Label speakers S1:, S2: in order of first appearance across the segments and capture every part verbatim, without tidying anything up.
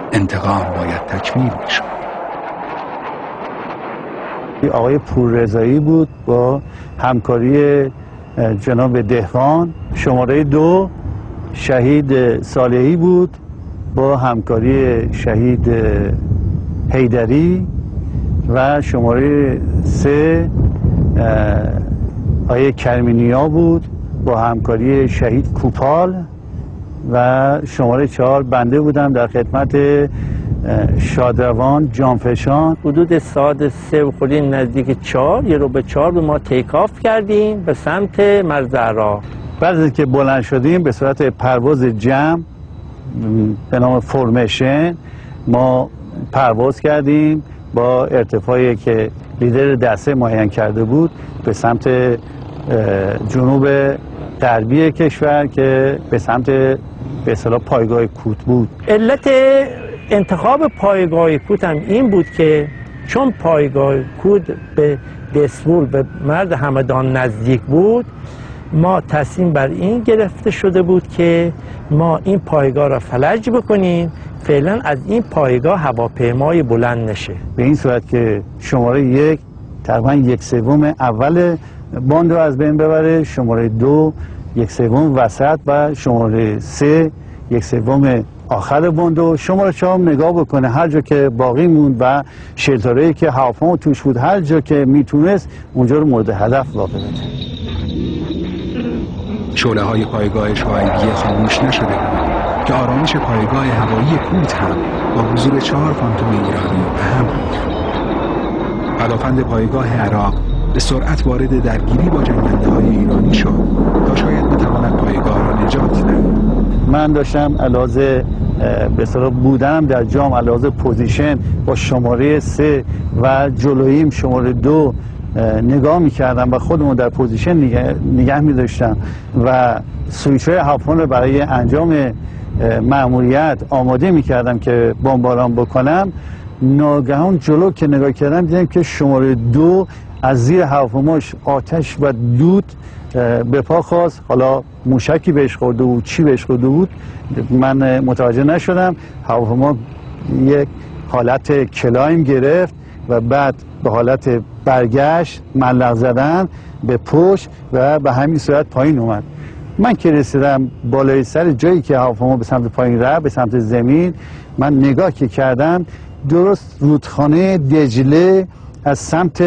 S1: انتقام باید تکمیل میشد.
S2: آقای پوررضایی بود با همکاری جناب دهقان. شماره دو شهید صالحی بود با همکاری شهید حیدری و شماره سه آقای کرمینیا بود با همکاری شهید کوپال و شماره چهار بنده بودم در خدمت شادروان جانفشان.
S3: حدود ساعت سه و خورده نزدیک چهار یه رو به چهار ما تیک آف کردیم به سمت مرزعرا.
S2: بعد از که بلند شدیم به صورت پرواز جمع به نام فرمیشن ما پرواز کردیم با ارتفاعی که لیدر دسته معین کرده بود به سمت جنوب غربی کشور که به سمت به اصطلاح پایگاه کوت بود.
S3: علت انتخاب پایگاه کوت هم این بود که چون پایگاه کوت به دسفول به مرز همدان نزدیک بود، ما تصمیم بر این گرفته شده بود که ما این پایگاه را فلج بکنیم، فعلا از این پایگاه هواپیمای بلند نشه.
S2: به این صورت که شماره یک تقریبا یک سوم اول باند رو از بین ببره، شماره دو یک سوم وسط و شماره سه یک سوم آخر باند و شماره چهار نگاه بکنه هر جا که باقی موند و شلترهایی که هواپیما توش بود هر جا که میتونست اونجا رو مورد هدف واقع بده.
S1: شعله های پایگاه شعایبیه خاموش نشده بود که آرامش پایگاه هوایی کوت هم با حضور چهار فانتوم ایرانی اهم بود. پدافند پایگاه عراق به سرعت وارد درگیری با جنگنده های ایرانی شد تا شاید بتواند پایگاه را نجات دهد.
S2: من داشتم علاوه به اصطلاح بودم در جام علاوه پوزیشن با شماره سه و جلوییم شماره دو نگاه میکردم و خودمون در پوزیشن نگه, نگه میداشتم و سویچ‌های هواپیما رو برای انجام مأموریت آماده میکردم که بمباران بکنم. ناگهان جلو که نگاه کردم دیدم که شماره دو از زیر هواپیماش آتش و دود به پا خواست. حالا موشکی بهش خورده بود چی بهش خورده بود من متوجه نشدم. هواپیما یک حالت کلایم گرفت و بعد به حالت برگشت ملق زدن به پشت و به همین صورت پایین اومد. من که رسیدم بالای سر جایی که هواپیما به سمت پایین رفت به سمت زمین، من نگاه که کردم درست رودخانه دجله از سمت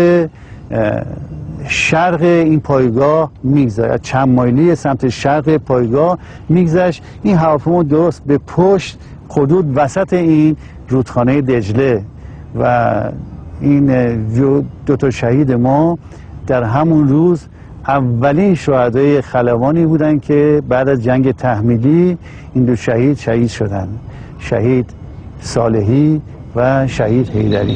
S2: شرق این پایگاه میگذشت، چند مایلی سمت شرق پایگاه میگذشت. این هواپیما درست به پشت حدود وسط این رودخانه دجله و این دو تا شهید ما در همون روز اولین شهدای خلبانی بودن که بعد از جنگ تحمیلی این دو شهید شهید شدن، شهید صالحی و شهید حیدری.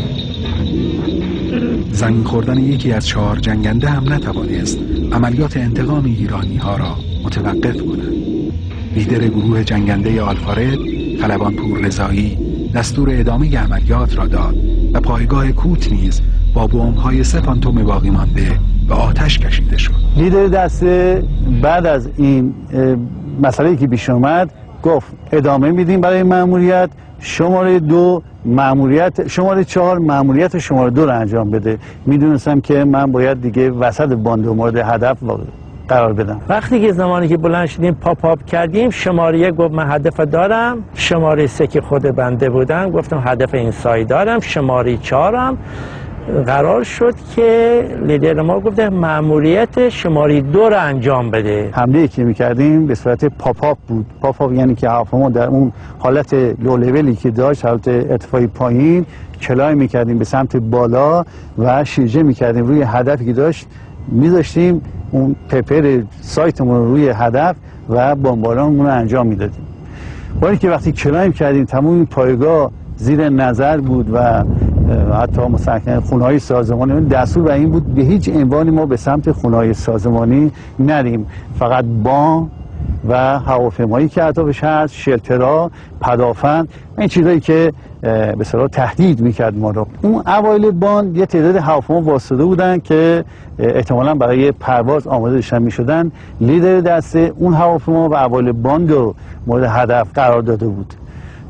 S1: زمین خوردن یکی از چهار جنگنده هم نتوانست عملیات انتقام ایرانی ها را متوقف کند. لیدر گروه جنگنده آلفارد خلبان پوررضایی دستور ادامه عملیات را داد و پایگاه کوت نیز با بمب‌های سه فانتوم باقی مانده به آتش کشیده شد.
S2: لیدر دسته بعد از این مسئله‌ای که پیش اومد گفت ادامه میدیم برای مأموریت. شماره دو مأموریت شماره چهار مأموریت شماره دو رو انجام بده. میدونستم که من باید دیگه وسط باند مورد هدف قرار بدم.
S3: وقتی که زمانی که بلند شدیم پاپ پاپ کردیم، شماره یک گفت من هدف دارم، شماره سه که خود بنده بودم گفتم هدف این سای دارم، شماره چهارم قرار شد که لیدر ما گفته مأموریت شماره دو رو انجام بده.
S2: حمله که میکردیم به صورت پاپ پاپ بود. پاپ پاپ یعنی که هواپیما در اون حالت لو لولی که داشت، حالت ارتفاعی پایین، کلای میکردیم به سمت بالا و شیرجه میکردیم روی هدفی که داشت، میذاشتیم اون پپر سایتمون رو روی هدف و بمبارانمون رو انجام میدادیم. با اینکه وقتی کلایم کردیم تمام پایگاه زیر نظر بود و حتی مسکن خونه‌های سازمانی دستور و این بود به هیچ عنوانی ما به سمت خونه‌های سازمانی نریم، فقط بام و هواپیمایی که اطرافش هست، شلترها، پدافند، این چیزایی که به اصطلاح تهدید میکرد ما رو. اون اوایل باند یه تعداد هواپیما واسطه بودن که احتمالاً برای پرواز آماده داشتن میشدن. لیدر دسته اون هواپیما و اوایل باند رو مورد هدف قرار داده بود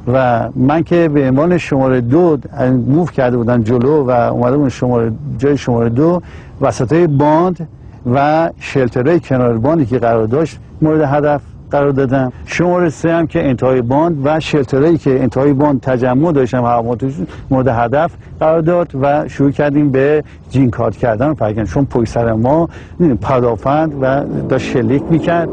S2: و من که به عنوان شماره دو موو کرده بودن جلو و اومده بودن شماره جای شماره دو، وسطای باند و شلترهای کنار باندی که قرار داشت مورد هدف قرار دادم. شماره سه هم که انتهای باند و شلترهایی که انتهای باند تجمع داشتم هوامتوش مورد هدف قرار داد و شروع کردیم به جین کارت کردن و پرکن، چون پشت سر ما پدافند و داشت شلیک میکرد.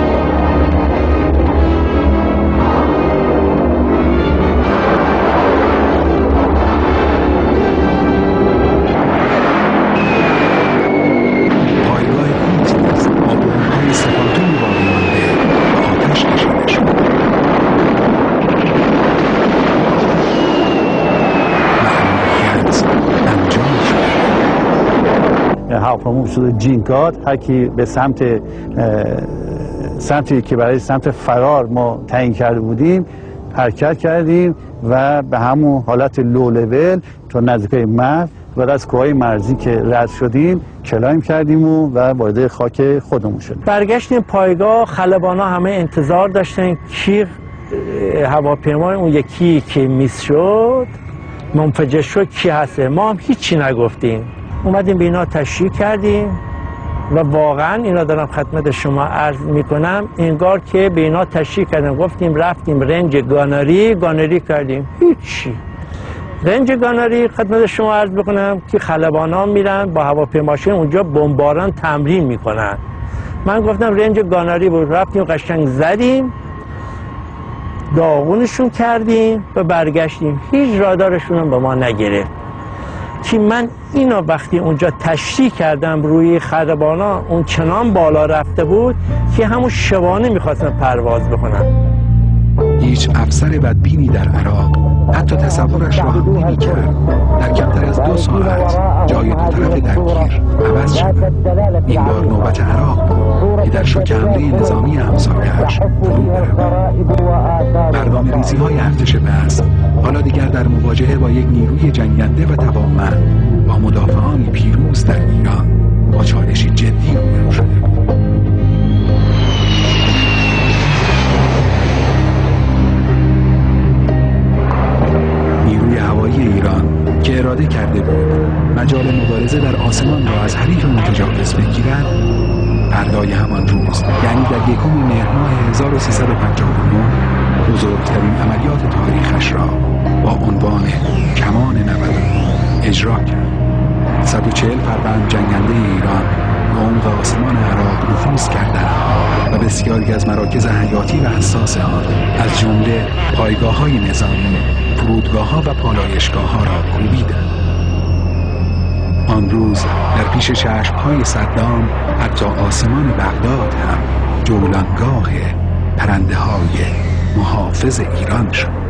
S2: هواپیما شده جینکات، هر کی به سمت سمتی که برای سمت فرار ما تعیین کرده بودیم حرکت کردیم و به همون حالت لو لول تا نزدیکای مرز و از کوههای مرزی که رد شدیم کلایم کردیم و وارد خاک خودمون شدیم. برگشتیم پایگاه، خلبانا همه انتظار داشتن کی هواپیما اون یکی که میس شد منفجر شد کی هسته. ما هم هیچی نگفتیم، اومدیم به اینا تشریح کردیم و واقعا اینا دارم خدمت شما عرض میکنم، انگار که به اینا تشریح کردیم، گفتیم رفتیم رنج گانری گانری کردیم، هیچی. رنج گانری خدمت شما عرض بکنم که خلبانا میرن با هواپیماشین اونجا بمباران تمرین میکنن. من گفتم رنج گانری بود، رفتیم قشنگ زدیم داغونشون کردیم و برگشتیم، هیچ رادارشون هم به ما نگرفت. که من اینو وقتی اونجا تشریح کردم روی خلبانا اون چنان بالا رفته بود که همون شبانه میخواستن پرواز بکنن.
S1: هیچ افسر بدبینی در عراق حتی تصورش را هم نمی کرد در کمتر از دو ساعت جای دو طرف درگیر عوض شد. این بار نوبت عراق بود که در شوک حمله نظامی همسایه‌اش فرو برود. برنامه ریزی های ارتش بعث حالا دیگر در مواجهه با یک نیروی جنگنده و توانمند با مدافعانی پیروز در ایران با چالشی جدی روبرو شده بود. نیروی هوایی ایران که اراده کرده بود مجال مبارزه در آسمان را از حریف متجاوز بگیرد، فردای همان روز یعنی در یکم مهر ماه هزار و سیصد و پنجاه و نه بزرگترین عملیات تاریخش را با عنوان کمان نود و نه اجرا کرد. صد و چهل فروند جنگنده ایران به عمق آسمان عراق نفوذ کردند و بسیاری از مراکز حیاتی و حساس آن از جمله پایگاه‌های نظامی، فرودگاه‌ها و پالایشگاه‌ها را کوبیدند. آن روز در پیش چشم‌های صدام حتی آسمان بغداد هم جولانگاه پرنده‌های محافظ ایران شد.